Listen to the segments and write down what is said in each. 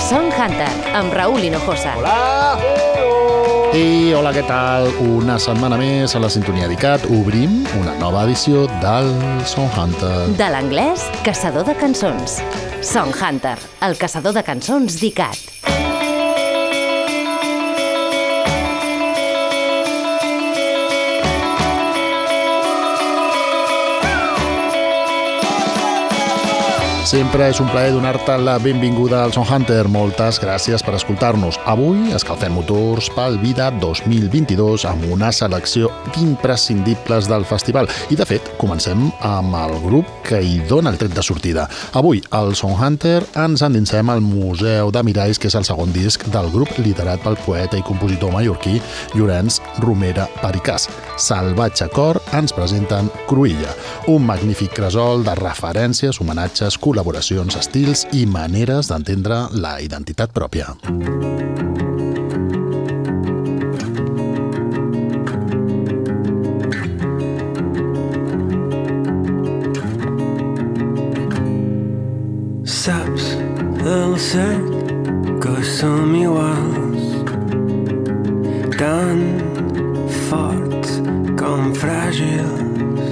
Song Hunter, amb Raúl Hinojosa. Hola! I hola, què tal? Una setmana més a la sintonia d'ICAT obrim una nova edició del Song Hunter. De l'anglès, caçador de cançons. Song Hunter, el caçador de cançons d'ICAT. Sempre és un plaer donar-te la benvinguda al Song Hunter. Moltes gràcies per escoltar-nos. Avui escalfem motors pel Vida 2022 amb una selecció d'imprescindibles del festival. I, de fet, comencem amb el grup que hi dona el tret de sortida. Avui, al Song Hunter, ens endinsem al Museu de Miralls, que és el segon disc del grup liderat pel poeta i compositor mallorquí Llorenç Romera Pericàs. Salvatge Cor ens presenten Cruïlla, un magnífic cresol de referències, homenatges, col·laboracions, estils i maneres d'entendre la identitat pròpia. Saps el cert que som iguals, tan forts com fràgils.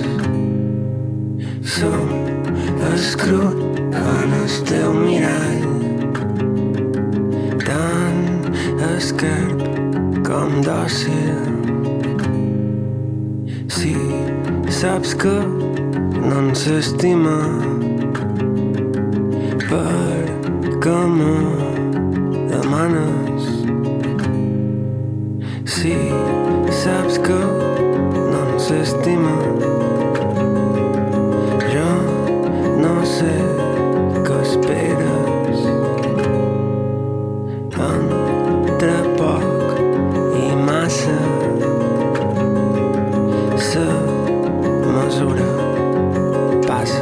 Som escrut en el teu mirall, tan esquerp com dòcil. Si saps que no ens estima, per què me demanes? Si saps que no ens estima, jo no sé què esperes. Entre poc i massa, la mesura passa.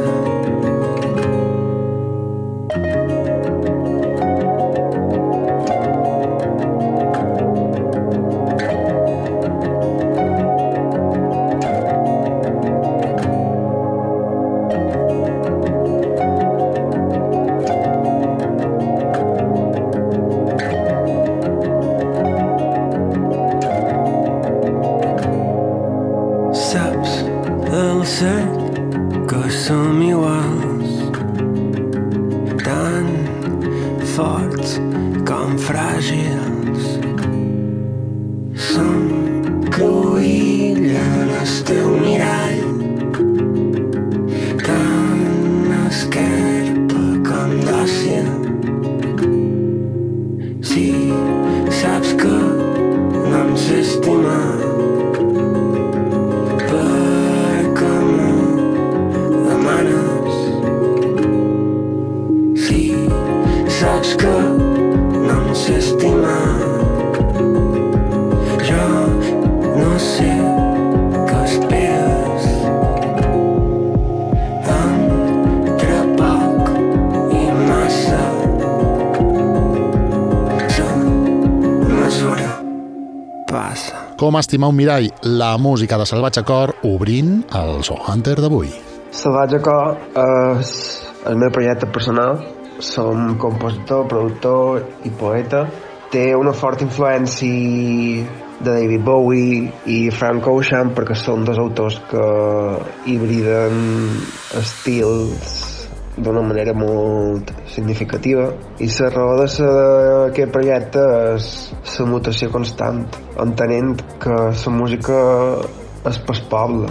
Com estimar un mirall, la música de Salvatge Cor obrint el Song Hunter d'avui. Salvatge Cor és el meu projecte personal. Som compositor, productor i poeta. Té una forta influència de David Bowie i Frank Ocean perquè són dos autors que hibriden estils d'una manera molt significativa, i la raó d'aquest projecte és la mutació constant, entenent que la música és pel poble.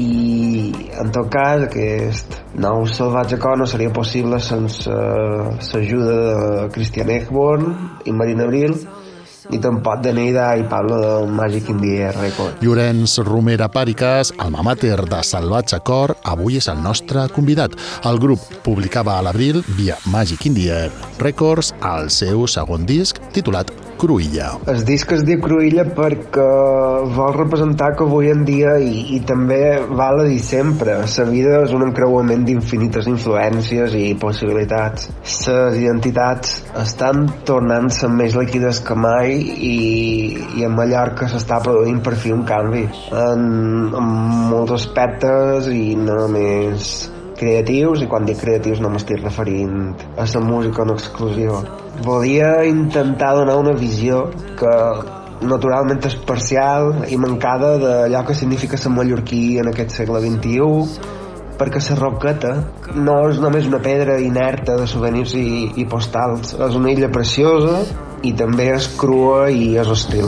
I en tot cas aquest nou Salvatge Cor no seria possible sense l'ajuda de Christian Eckborn i Marina Abril, i tampoc de Neida i Pablo de Magic in the Air Records. Llorenç Romera Pericàs, alma mater de Salvatge Cor, avui és el nostre convidat. El grup publicava a l'abril, via Magic in the Air Records, el seu segon disc, titulat Cruïlla. El disc es diu Cruïlla perquè vol representar que avui en dia, i també val a dir sempre, la vida és un encreuament d'infinites influències i possibilitats. Les identitats estan tornant-se més líquides que mai, i a Mallorca s'està produint per fi un canvi en molts aspectes, i no només creatius, i quan dic creatius no m'estic referint a la música en exclusiva. Volia intentar donar una visió que naturalment és parcial i mancada d'allò que significa ser mallorquí en aquest segle XXI, perquè la Roqueta no és només una pedra inerta de souvenirs i postals, és una illa preciosa i també és crua i és hostil.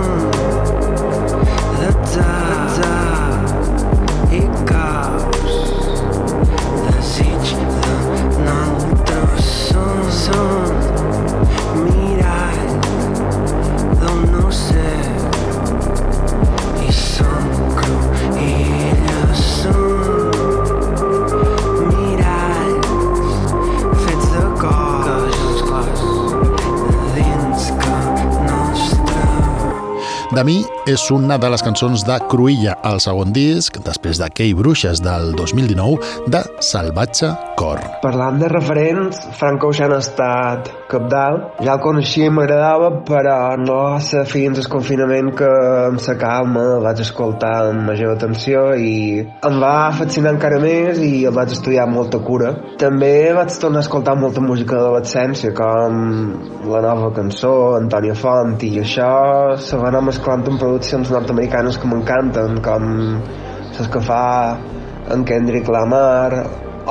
De mi és una de les cançons de Cruïlla, el segon disc, després de Key Bruixes del 2019, de Salvatge Cor. Parlant de referents, Frank Ocean ha estat cabdal. Ja el coneixia i m'agradava, però no va ser fins al confinament que amb sa calma el vaig escoltar amb major atenció i em va fascinar encara més i el vaig estudiar amb molta cura. També vaig tornar a escoltar molta música d'adolescència, com La Nova Cançó, Antònia Font, i això se va anar mesclant amb produccions nord-americanes que m'encanten, com les que fa en Kendrick Lamar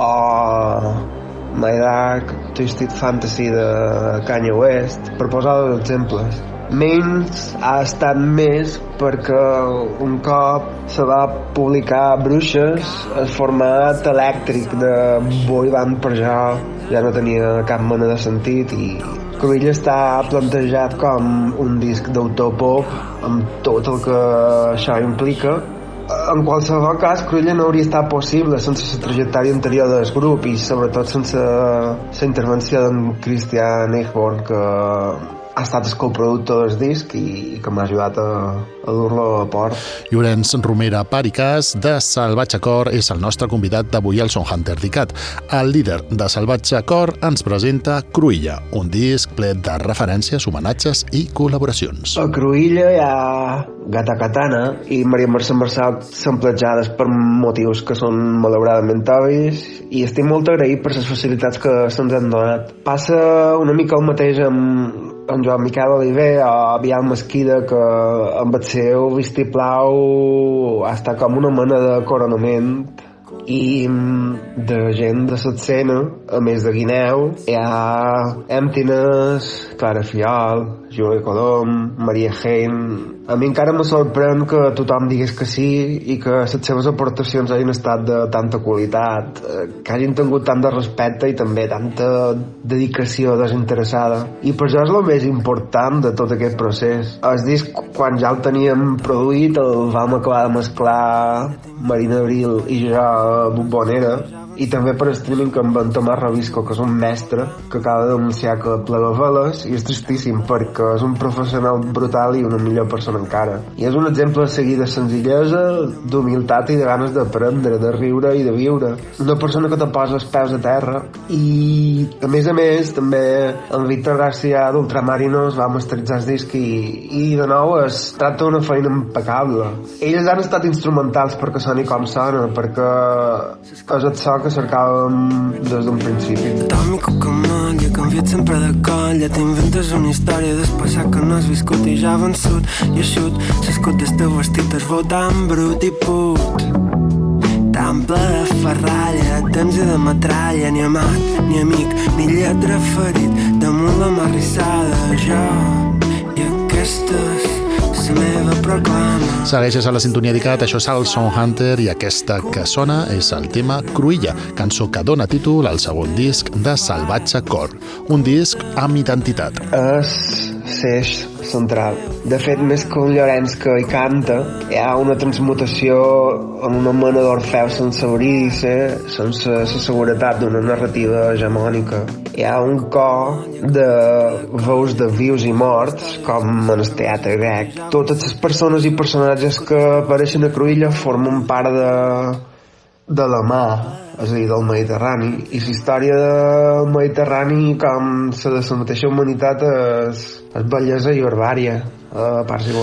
o My Dark Twisted Fantasy de Kanye West, per posar dos exemples. Menys ha estat més perquè un cop se va publicar Bruixes, el format elèctric de boy band per ja no tenia cap mena de sentit i Cruïlla està plantejat com un disc d'autor pop amb tot el que això implica. En qualsevol cas, Cruïlla no hauria estat possible sense la trajectòria anterior del grup i sobretot sense la intervenció d'en Christian Eichhorn, que ha estat el coproductor del disc i que m'ha ajudat a dur-lo a port. Llorenç Romera Paricàs, de Salvatge Cor, és el nostre convidat d'avui al Sonhunter d'ICAT. El líder de Salvatge Cor ens presenta Cruïlla, un disc ple de referències, homenatges i col·laboracions. A Cruïlla hi ha Gata Katana i Maria Mercè Marçal samplejades per motius que són malauradament obvis i estic molt agraït per les facilitats que se'ns han donat. Passa una mica el mateix amb en Joan Miquel Oliver o Bial Mesquida, que amb el seu vistiplau ha estat com una mena de coronament i de gent de l'escena, a més de Guineu, hi ha Emptiness, Clara Fiol, Júlia Colom, Maria Hein. A mi encara me sorprèn que tothom digués que sí i que les seves aportacions hagin estat de tanta qualitat, que hagin tingut tant de respecte i també tanta dedicació desinteressada. I per això és el més important de tot aquest procés. El disc, quan ja el teníem produït, el vam acabar de mesclar Marina Abril i jo a Bombonera, i també per streaming amb en Tomàs Robisco, que és un mestre que acaba d'anunciar que plega veles, i és tristíssim perquè és un professional brutal i una millor persona encara. I és un exemple a seguir de senzillesa, d'humilitat i de ganes d'aprendre, de riure i de viure. Una persona que te posa els peus a terra. I a més també en Víctor García d'Ultramarinos va masteritzar el disc i de nou es tracta d'una feina impecable. Ells han estat instrumentals perquè soni com sona, perquè és el so que cercàvem des d'un principi. Tomi Cucamolla, canviat sempre de colla, t'inventes una història del passat que no has viscut i ja ha vençut i eixut, l'escut del teu vestit es veu tan brut i put, tan ple de ferralla, temps i de metralla, ni amat, ni amic, ni lletra ferit, damunt la marrissada, jo i aquesta és la meva proclama. Segueixes a la sintonia d'ICAT, això és el Sonhunter i aquesta que sona és el tema Cruïlla, cançó que dona títol al segon disc de Salvatge Cor, un disc amb identitat. És l'eix central. De fet, més que un Llorenç que hi canta, hi ha una transmutació en una mena d'Orfeu sense Eurídice, sense la seguretat d'una narrativa hegemònica. Hi ha un cor de veus de vius i morts, com en el teatre grec. Totes les persones i personatges que apareixen a Cruïlla formen part de la mà, és a dir, del Mediterrani, i la història del Mediterrani, com la de la mateixa humanitat, és bellesa i barbària, a parts igual.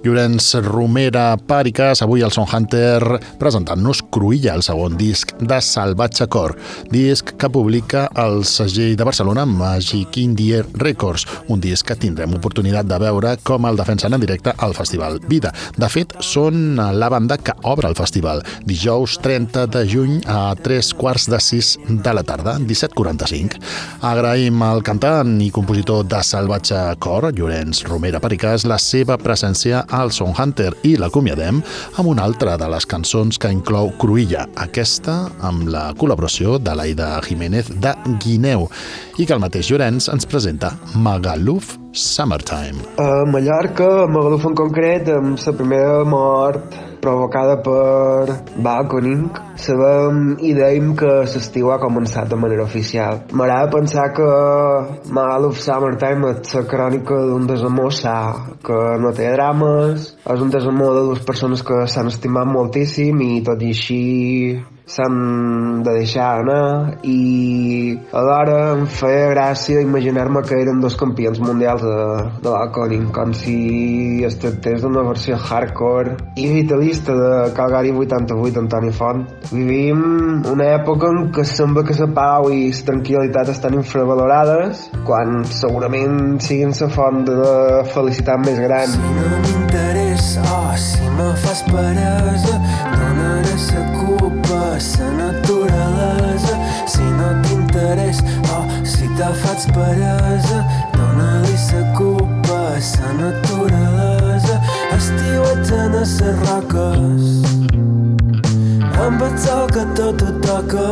Llorenç Romera Pàriques, avui al Sound Hunter presentant-nos Cruïlla, el segon disc de Salvatge Cor, disc que publica el segell de Barcelona Magic Indie Records, un disc que tindrem oportunitat de veure com el defensen en directe al Festival Vida. De fet, són la banda que obre el festival, dijous 30 de juny a 3:15 de la tarda, 17:45. Agraïm al cantant i compositor de Salvatge Cor, Llorenç Romera Pàriques, la seva presència al Sound Hunter i l'acomiadem amb una altra de les cançons que inclou Cruïlla, aquesta amb la col·laboració de l'Aida Jiménez de Guineu, i que el mateix Llorenç ens presenta Magaluf Summertime. A Mallorca, a Magaluf en concret, amb la primera mort provocada per Balconing, sabem i dèiem que l'estiu ha començat de manera oficial. M'agrada pensar que Magaluf Summertime és la crònica d'un desamor sa, que no té drames, és un desamor de dues persones que s'han estimat moltíssim i tot i així s'han de deixar anar, i alhora em feia gràcia imaginar-me que eren dos campions mundials de Balconing, com si es tractés d'una versió hardcore i vitalista de Calgary 88 d'Antoni Font. Vivim una època en què sembla que la pau i la tranquil·litat estan infravalorades, quan segurament siguin la font de felicitat més gran. Si no m'interessa, si me fas peresa, donaré la culpa a la naturalesa. Si no t'interessa, si te faig peresa, dona-li la culpa a la naturalesa. Estiuetgen a les roques, amb el sol que tot ho toca,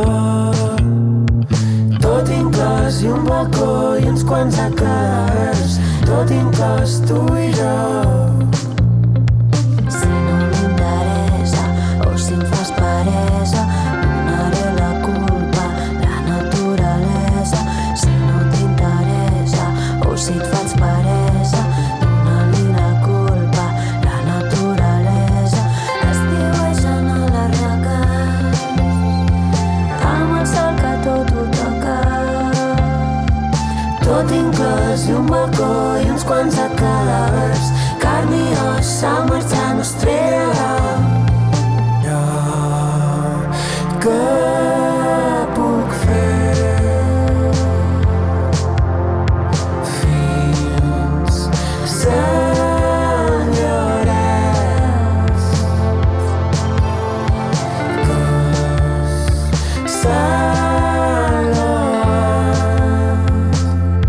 tot inclòs i un balcó i uns quants acars, tot inclòs tu i jo. Si no m'interessa o si em fas peresa, donaré la culpa a la naturalesa. Si no t'interessa o si et faig peresa, dona-li la culpa a la naturalesa. Estiuegen a les roques, amb el sol que tot ho toca, tot inclòs i un balcó i uns quants cadàvers, carn i os, summer ja no estrella. Què puc fer fins Sant Llorenç, que és Sant Llorenç,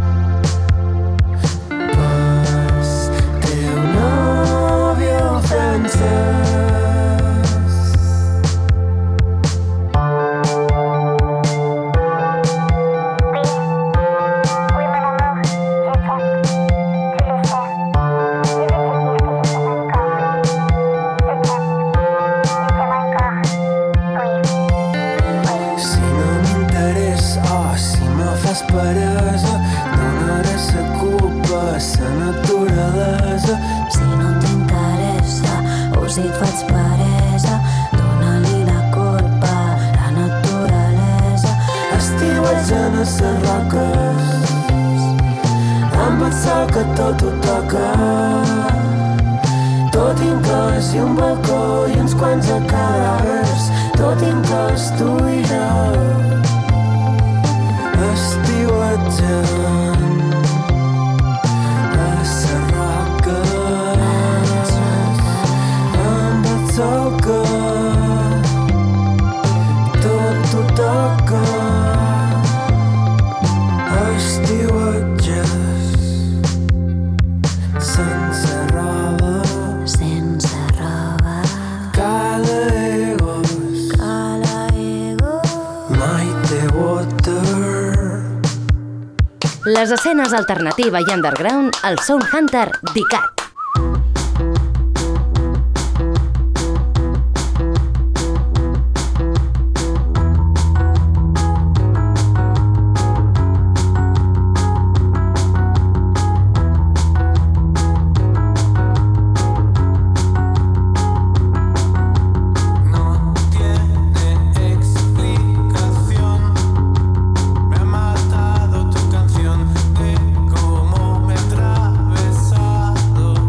pas teu nòvio francès. Si no m'interessa, si me fas peresa, donaré la culpa a la naturalesa. Si no t'interessa o si et faig peresa, dona-li la culpa a la naturalesa. Estiuetgen a les roques, amb el sol que tot ho toca, tot inclòs i un balcó i uns quants cadàvers, tot inclòs tu i jo. Estiuetgen a les roques, amb el sol que tot ho toca, estiuetges sense roba, Sense roba, Calaegos, mai té water. Les escenes alternativa i underground al Sound Hunter d'ICAT. Matado tu canción de cómo me he atravesado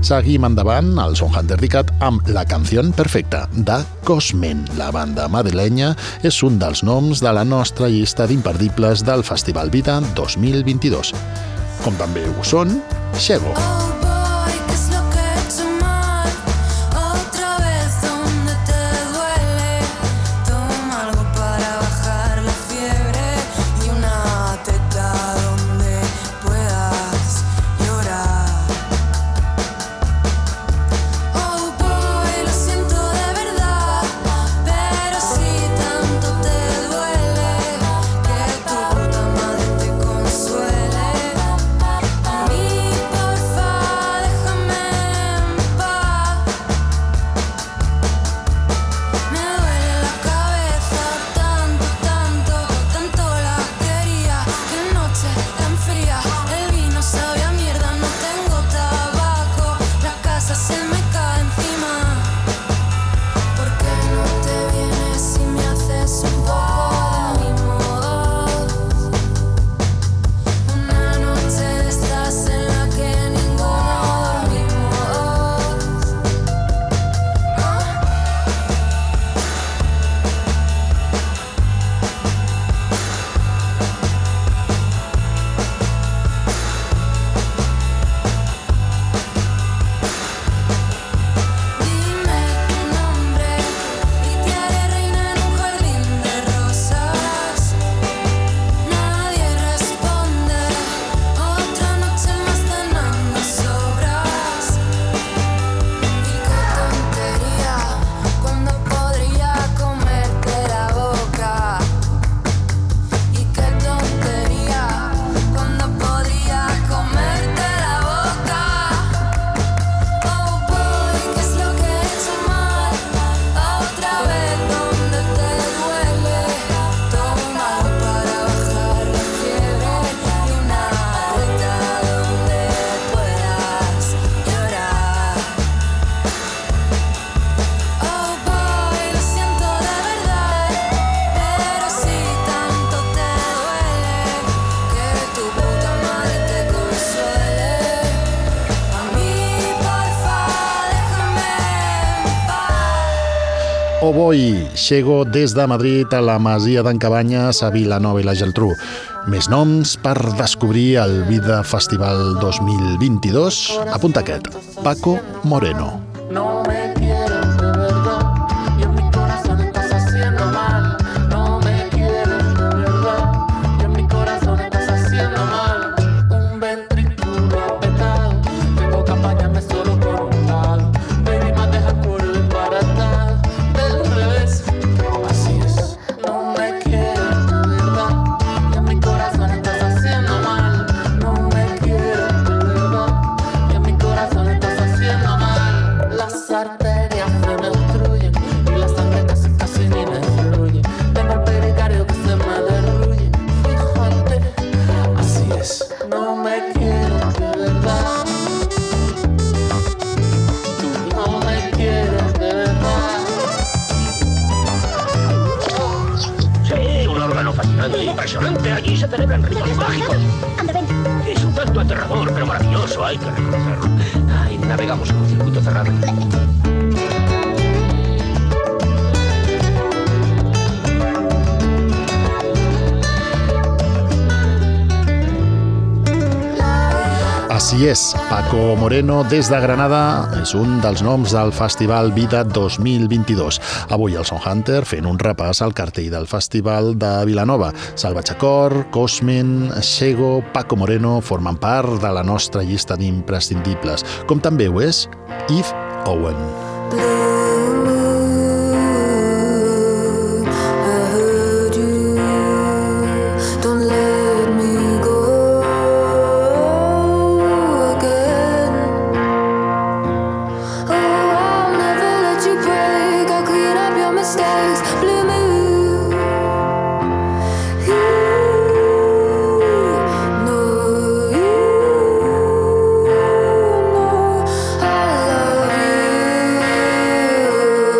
Seguim endavant, el Sonhunter dedicat amb La Canción Perfecta, de Cosmen. La banda madrilenya és un dels noms de la nostra llista d'imperdibles del Festival Vida 2022. Com també ho són, Xego. Oh Boy, Xego des de Madrid a la Masia d'en Cabanyes a Vilanova i la Geltrú. Més noms per descobrir el Vida Festival 2022. Apunta aquest, Paco Moreno. No me quieres de verdad y en mi corazón estás haciendo mal. No me quieres de verdad y en mi corazón estás haciendo mal. Un ventrículo apretado, tengo que apañarme solo por un lado. Baby, me dejas por el baratado, del revés, así es. No me quieres de verdad y en mi corazón estás haciendo mal. No me quieres de verdad y en mi corazón estás haciendo mal. Las arterias se me obstruyen y la sangre casi ni me fluye. Tengo el pericardio que se me derruye. Fíjate, así es. No me quieres de verdad. Tú no me quieres de verdad. Sí, un órgano fascinante e impresionante. Allí se celebran rituales mágicos. Anda, ven. Es un tanto aterrador, pero maravilloso, hay que reconocerlo. Ay, navegamos en un circuito cerrado. Així és, Paco Moreno des de Granada és un dels noms del Festival Vida 2022. Avui el Sonhunter fent un repàs al cartell del Festival de Vilanova. Salvatge Cor, Cosmen, Xego, Paco Moreno formen part de la nostra llista d'imprescindibles, com també ho és Yves Owen. I love you.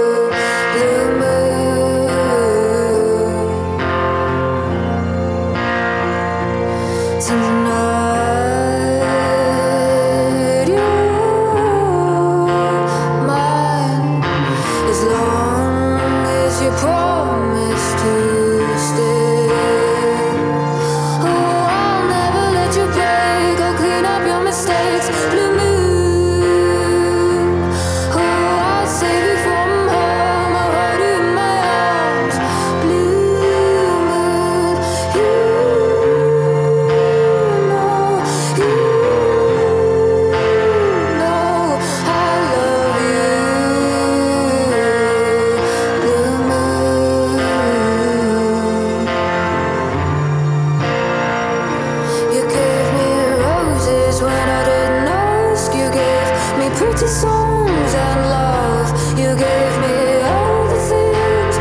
songs and love. You gave me all the things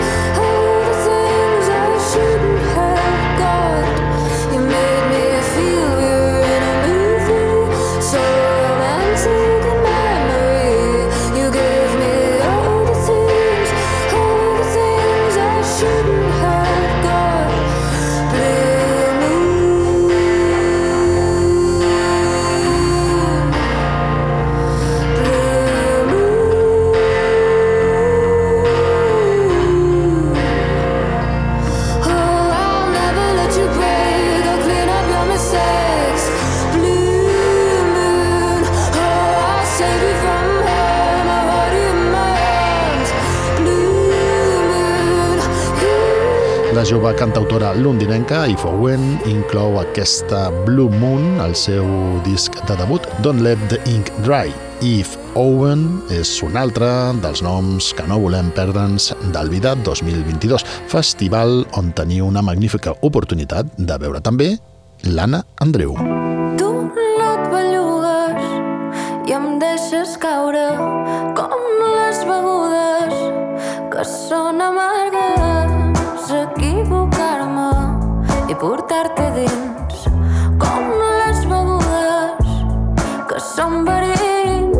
I shouldn't have got. You made me feel we were in a movie, so romantic in memory. You gave me all the things I shouldn't have got. Blue moon, La jove cantautora londinenca If Owen inclou aquesta Blue Moon al seu disc de debut Don't Let the Ink Dry. If Owen és un altre dels noms que no volem perdre'ns del Vida 2022, festival on teniu una magnífica oportunitat de veure també l'Anna Andreu. tu no et bellugues i em deixes caure com les begudes que són amargues. Equivocar-me i portar-te dins com les begudes que són verins.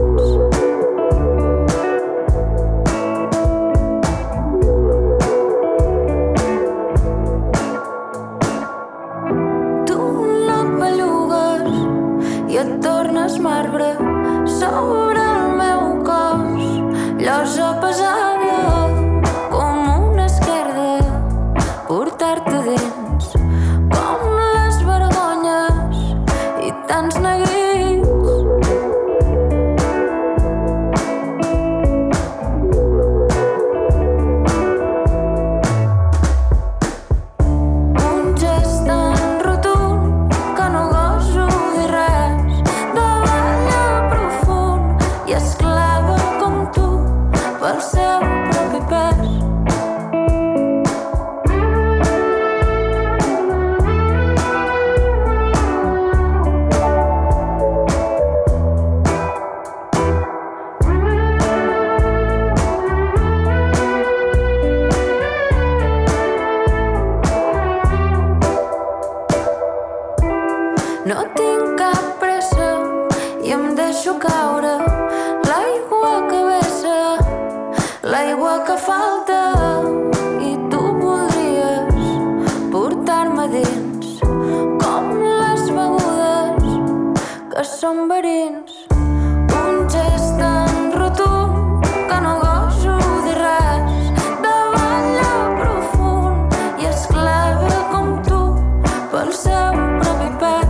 Tu no et bellugues i et tornes marbre sobre el meu cos, llosa pesada com una esquerda, portar-te dins com les vergonyes i tants negrits. Un gest tan rotund que no goso dir res, davalla profund i esclava com tu pel seu propi pes. No tinc cap pressa i em deixo caure l'aigua que vessa, l'aigua que falta, i tu voldries portar-me dins com les begudes que són verins. Un gest tan rotund que no goso dir res, davalla profund i esclava com tu pel seu propi pes.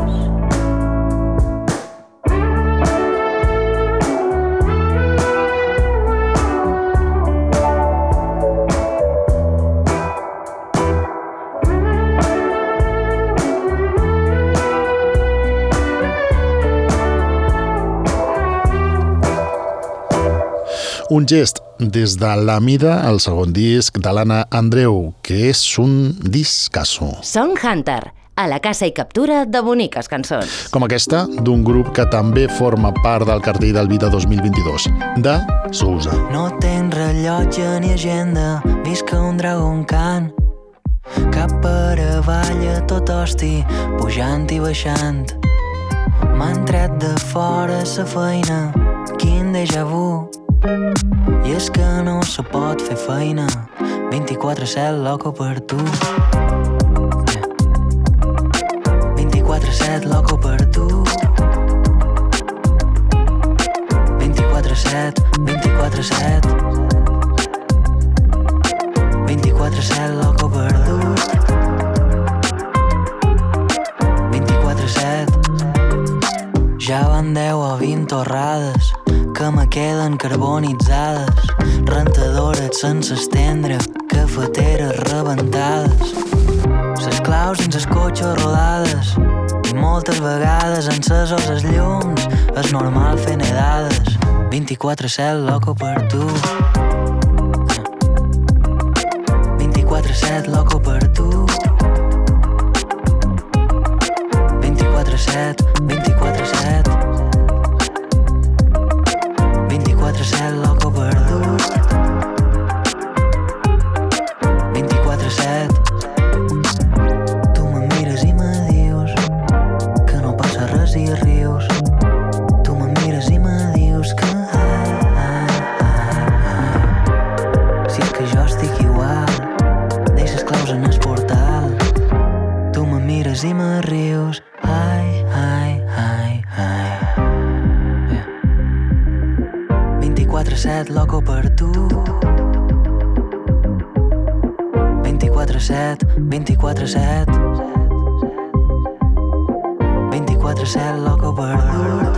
Un gest des de la mida, el segon disc de l'Anna Andreu, que és un discasso. Song Hunter, a la caça i captura de boniques cançons. Com aquesta d'un grup que també forma part del cartell del Vida 2022, de Sousa. No tenc rellotge ni agenda, visc un dragon cant. Cap per avall a tot hosti, pujant i baixant. M'han tret de fora sa feina, quin déjà vu. I és que no se pot fer feina 24/7 loco per tu. 24/7 loco per tu. 24/7, 24/7. 24/7 loco per tu. 24/7. Ja van 10 o 20 torrades que me queden carbonitzades, rentadores sense estendre, cafeteres rebentades, ses claus dins el cotxe rodades, i moltes vegades encesos els llums, és normal fer nedades, 24/7 loco per tu. 24/7 loco per tu. 24/7, 24/7. 24/7 loco perdut. 24/7 tu me mires i me dius que no passa res i rius. Tu me mires i me dius que si és que jo estic igual, deixes claus en el portal. Tu me mires i me rius. Ai, ai, ai, ai. 24/7 loco per tu. 24/7, 24/7 24/7 loco perdut.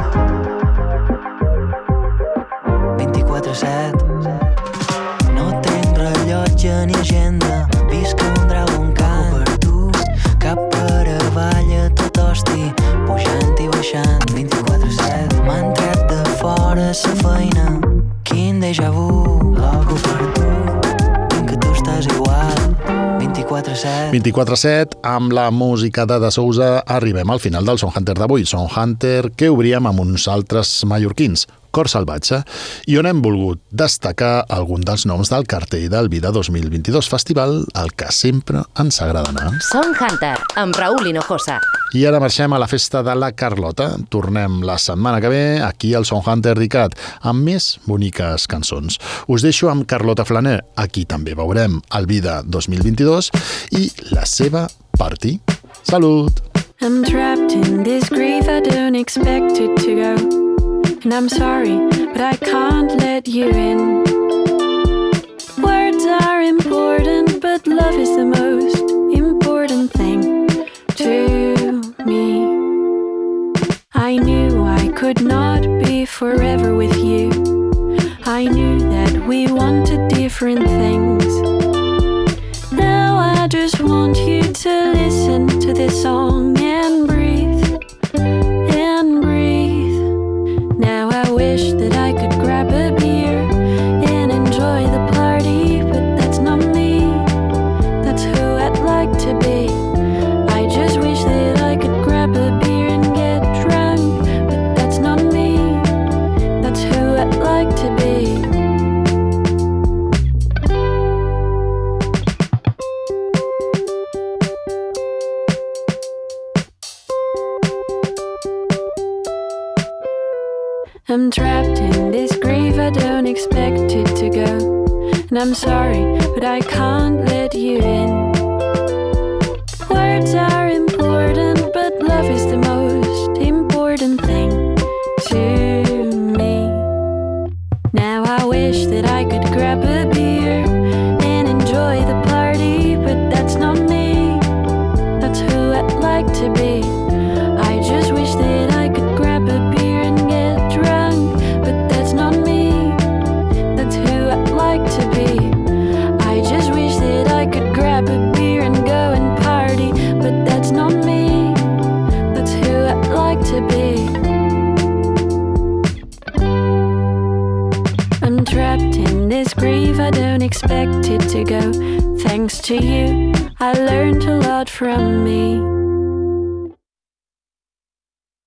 24/7 no tinc rellotge ni agenda, visc un Dragon Khan per tu, cap per avall a tot hosti, pujant i baixant. 24/7 m'han tret de fora sa feina, quin déjà vu, loco per tu, vinc que tu estàs igual. 24/7 24/7, amb la música de De Sousa arribem al final del Son Hunter d'avui. Son Hunter que obríem amb uns altres mallorquins, Cor Salvatge, i on hem volgut destacar algun dels noms del cartell del Vida 2022 Festival, al que sempre ens agrada anar. Son Hunter, amb Raúl Hinojosa. I ara marxem a la festa de la Carlota. Tornem la setmana que ve aquí al Son Hunter d'ICAT amb més boniques cançons. Us deixo amb Carlota Flaner. Aquí també veurem el Vida 2022 i la seva party. Salut! I'm trapped in this grief, I don't expect it to go. And I'm sorry, but I can't let you in. Words are important, but love is the most important thing to me. I knew I could not be forever with you. I knew that we wanted different things. Now I just want you to listen to this song and breathe, and breathe. Now I wish that I could grab a beer and enjoy the party, but that's not me, that's who I'd like to be. I just wish that I could grab a beer and get drunk, but that's not me, that's who I'd like to be. I'm trapped in this grief, I don't expect it to go. And I'm sorry, but I can't let you in. Words are important, but love is the most important thing to me. Now I wish that I could grab a beer and enjoy the party, but that's not me, that's who I'd like to be. I just wish that I could grab a beer and get drunk, but that's not me, that's who I'd like to be. I just wish that I could grab a beer and go and party, but that's not me, that's who I'd like to be. I'm trapped in this grief, I don't expect it to go. Thanks to you, I learned a lot from me.